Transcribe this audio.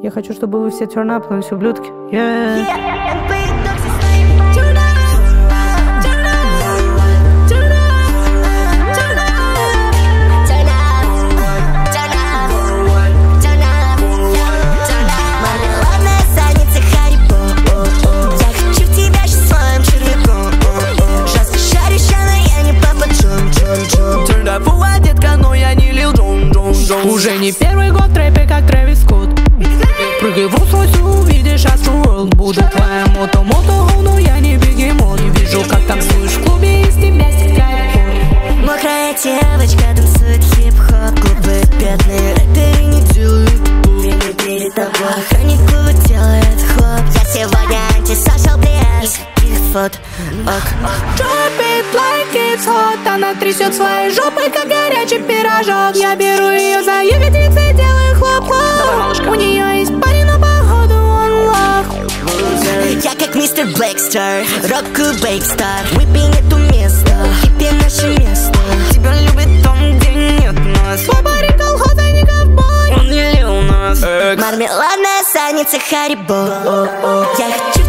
Я хочу, чтобы вы все turn up, но все ублюдки. Уже не первый год в трэпе, как Трэвис Скотт. Прыгай в Rolls-Royce, увидишь Astro. Буду твоя мото-мото, но я не бегемот. Не вижу, как танцуешь в клубе, из тебя стекает пот. Мокрая девочка танцует хип-хоп. Клубы бедные рэперы не делают время перед тобой. Охранник клуба делает хлоп. Я сегодня антисошал пресс. Фот, Drop it like it's hot. Она трясет своей жопой, как горячий пирожок. Я беру ее за ягодицы, делаю хлоп-хлоп. У нее есть парень, но походу он лох. Я как мистер Блэкстар, року Бейкстар. Выпей эту место, хиппи наше место. Тебя любит там, где нет нас. Твой парень колхоз, а не ковбой. Он не лил нас. Мармеладная задница Харибо. Я хочу